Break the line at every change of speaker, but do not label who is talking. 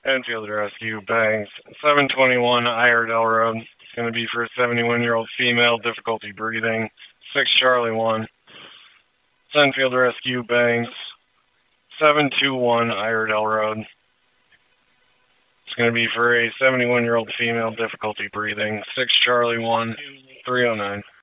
Enfield Rescue, Banks, 721 Iredell Road. It's going to be for a 71-year-old female, difficulty breathing, 6 Charlie 1. Enfield Rescue, Banks, 721 Iredell Road. It's going to be for a 71-year-old female, difficulty breathing, 6 Charlie 1, 309.